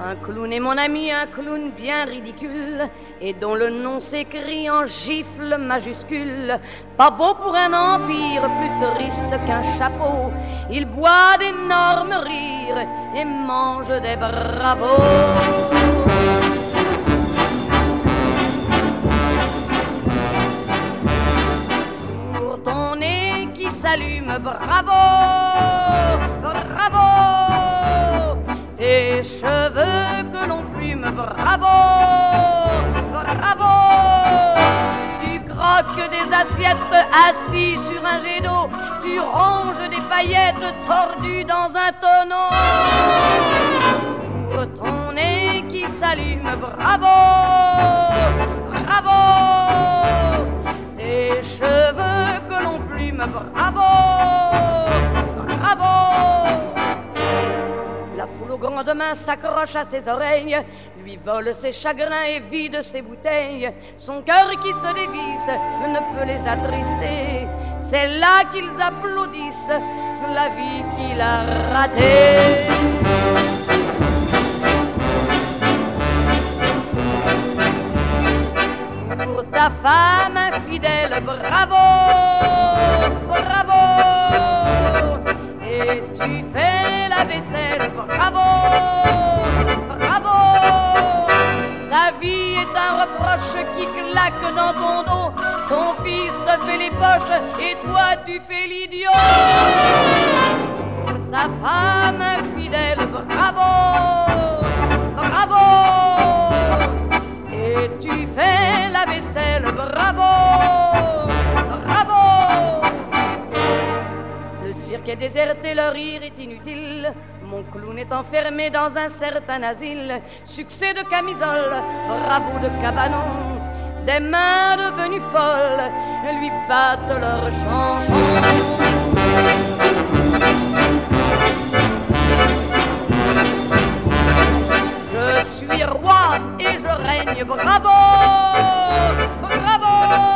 Un clown est mon ami, un clown bien ridicule, et dont le nom s'écrit en gifle majuscule. Pas beau pour un empire, plus triste qu'un chapeau. Il boit d'énormes rires et mange des bravos. Pour ton nez qui s'allume, bravo, bravo. Tes cheveux que l'on plume, bravo, bravo. Tu croques des assiettes assis sur un jet d'eau. Tu ronges des paillettes tordues dans un tonneau. Pour ton nez qui s'allume, bravo, bravo. Tes cheveux que l'on plume, bravo, bravo. La foule aux grandes mains s'accroche à ses oreilles, lui vole ses chagrins et vide ses bouteilles. Son cœur qui se dévisse ne peut les attrister. C'est là qu'ils applaudissent la vie qu'il a ratée. Pour ta femme infidèle, bravo, bravo. Et tu fais la vaisselle, bravo, bravo. Ta vie est un reproche qui claque dans ton dos. Ton fils te fait les poches et toi tu fais l'idiot. Pour ta femme infidèle, bravo, bravo. Et tu fais la vaisselle, bravo, bravo. Le cirque est déserté, le rire est inutile. Mon clown est enfermé dans un certain asile. Succès de camisole, bravo de cabanon. Des mains devenues folles lui battent leurs chansons. Je suis roi et je règne, bravo, bravo.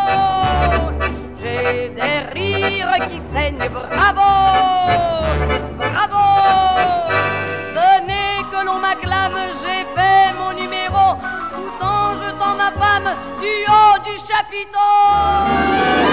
J'ai des rires qui saignent, bravo, bravo. Venez que l'on m'acclame, j'ai fait mon numéro, tout en jetant ma femme du haut du chapiteau.